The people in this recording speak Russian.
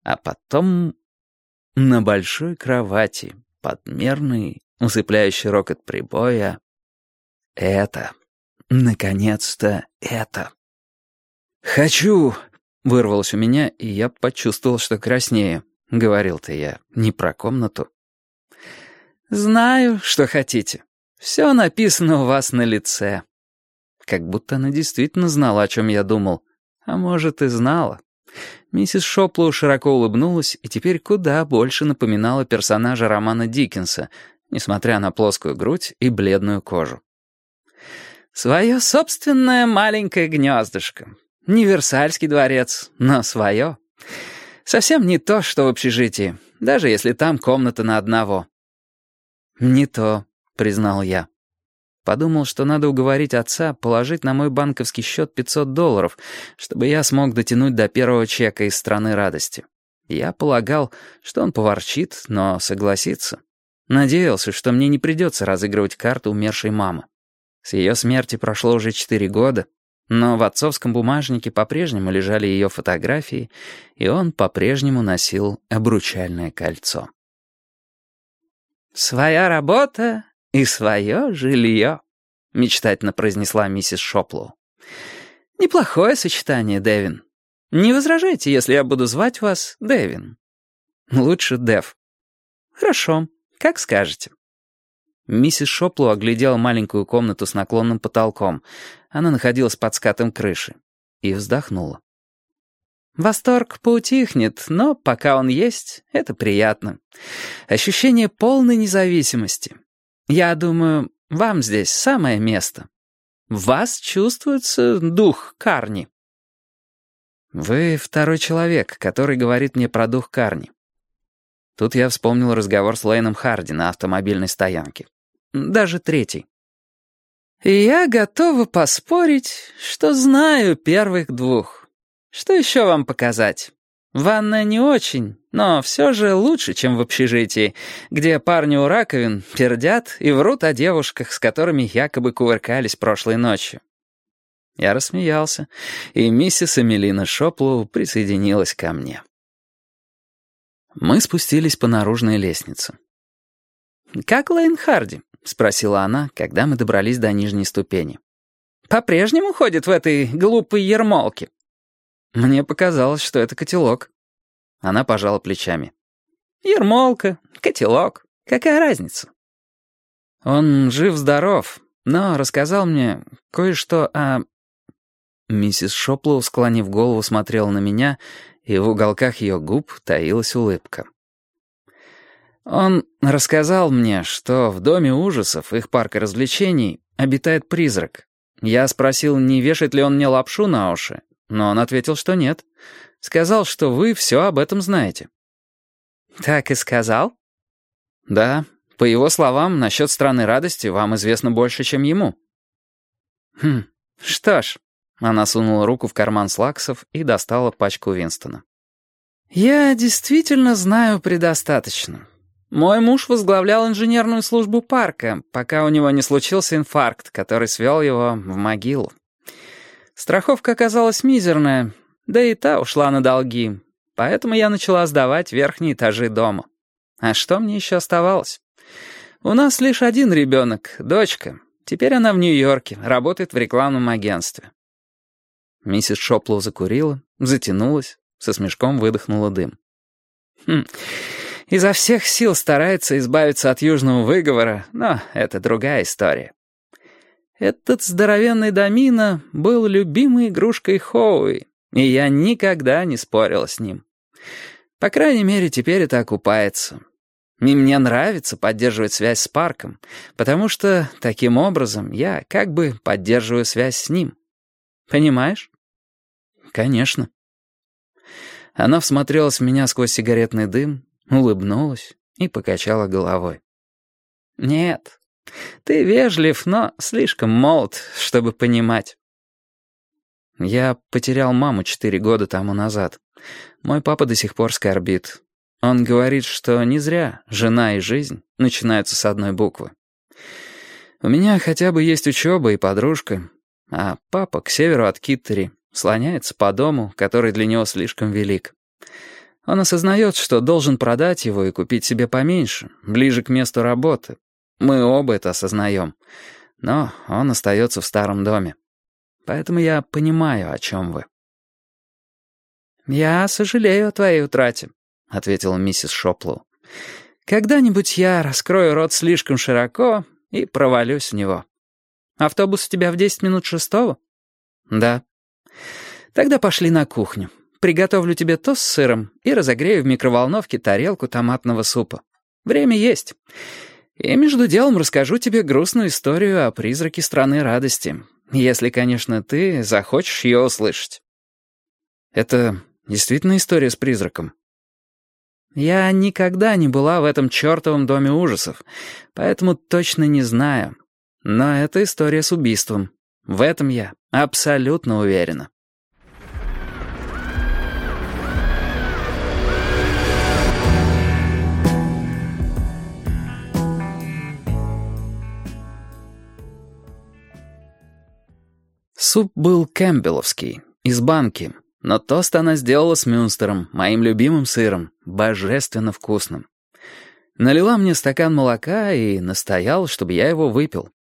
А потом на большой кровати, под мерный, усыпляющий рокот прибоя, это, наконец-то это. «Хочу!» — вырвалось у меня, и я почувствовал, что краснею. Говорил-то я не про комнату. «Знаю, что хотите. Все написано у вас на лице». Как будто она действительно знала, о чем я думал. А может, и знала. Миссис Шоплоу широко улыбнулась и теперь куда больше напоминала персонажа романа Диккенса, несмотря на плоскую грудь и бледную кожу. «Свое собственное маленькое гнездышко. Не Версальский дворец, но свое. Совсем не то, что в общежитии, даже если там комната на одного». «Не то», — признал я. Подумал, что надо уговорить отца положить на мой банковский счет $500, чтобы я смог дотянуть до первого чека из страны радости. Я полагал, что он поворчит, но согласится. Надеялся, что мне не придется разыгрывать карты умершей мамы. С ее смерти прошло уже 4 года, но в отцовском бумажнике по-прежнему лежали ее фотографии, и он по-прежнему носил обручальное кольцо. «Своя работа и свое жилье», — мечтательно произнесла миссис Шоплоу. «Неплохое сочетание, Дэвин. Не возражайте, если я буду звать вас Дэвин. Лучше Дэв. Хорошо, как скажете». Миссис Шоплоу оглядела маленькую комнату с наклонным потолком. Она находилась под скатом крыши. И вздохнула. «Восторг поутихнет, но пока он есть, это приятно. Ощущение полной независимости. Я думаю, вам здесь самое место. В вас чувствуется дух Карни». «Вы второй человек, который говорит мне про дух Карни». Тут я вспомнил разговор с Лейном Харди на автомобильной стоянке. Даже третий. «И я готова поспорить, что знаю первых двух. Что еще вам показать? Ванная не очень, но все же лучше, чем в общежитии, где парни у раковин пердят и врут о девушках, с которыми якобы кувыркались прошлой ночью». Я рассмеялся, и миссис Эмилина Шоплоу присоединилась ко мне. Мы спустились по наружной лестнице. «Как Лейн Харди?» — спросила она, когда мы добрались до нижней ступени. «По-прежнему ходит в этой глупой ермолке?» Мне показалось, что это котелок. Она пожала плечами. «Ермолка, котелок, какая разница?» «Он жив-здоров, но рассказал мне кое-что о...» Миссис Шоплоу, склонив голову, смотрела на меня, и в уголках ее губ таилась улыбка. «Он рассказал мне, что в доме ужасов их парка развлечений обитает призрак. Я спросил, не вешает ли он мне лапшу на уши, но он ответил, что нет. Сказал, что вы все об этом знаете». «Так и сказал?» «Да, по его словам, насчет страны радости вам известно больше, чем ему». Что ж...» Она сунула руку в карман слаксов и достала пачку Винстона. «Я действительно знаю предостаточно. Мой муж возглавлял инженерную службу парка, пока у него не случился инфаркт, который свел его в могилу. Страховка оказалась мизерная, да и та ушла на долги, поэтому я начала сдавать верхние этажи дома. А что мне еще оставалось? У нас лишь один ребенок, дочка. Теперь она в Нью-Йорке, работает в рекламном агентстве». Миссис Шоплоу закурила, затянулась, со смешком выдохнула дым. «Изо всех сил старается избавиться от южного выговора, но это другая история. Этот здоровенный домино был любимой игрушкой Хоуи, и я никогда не спорила с ним. По крайней мере, теперь это окупается. И мне нравится поддерживать связь с парком, потому что таким образом я как бы поддерживаю связь с ним. Понимаешь?» «Конечно». Она всмотрелась в меня сквозь сигаретный дым, улыбнулась и покачала головой. «Нет, ты вежлив, но слишком молод, чтобы понимать». «Я потерял маму 4 года тому назад. Мой папа до сих пор скорбит. Он говорит, что не зря жена и жизнь начинаются с одной буквы. У меня хотя бы есть учеба и подружка, а папа к северу от Киттери слоняется по дому, который для него слишком велик. Он осознает, что должен продать его и купить себе поменьше, ближе к месту работы. Мы оба это осознаем. Но он остается в старом доме. Поэтому я понимаю, о чем вы». «Я сожалею о твоей утрате», — ответила миссис Шоплоу. «Когда-нибудь я раскрою рот слишком широко и провалюсь в него. Автобус у тебя в 10 минут шестого?» «Да». «Тогда пошли на кухню. Приготовлю тебе тост с сыром и разогрею в микроволновке тарелку томатного супа. Время есть. И между делом расскажу тебе грустную историю о призраке страны радости, если, конечно, ты захочешь ее услышать». «Это действительно история с призраком?» «Я никогда не была в этом чертовом доме ужасов, поэтому точно не знаю. Но это история с убийством. В этом я абсолютно уверена». Суп был кэмпбелловский, из банки, но тост она сделала с мюнстером, моим любимым сыром, божественно вкусным. Налила мне стакан молока и настояла, чтобы я его выпил.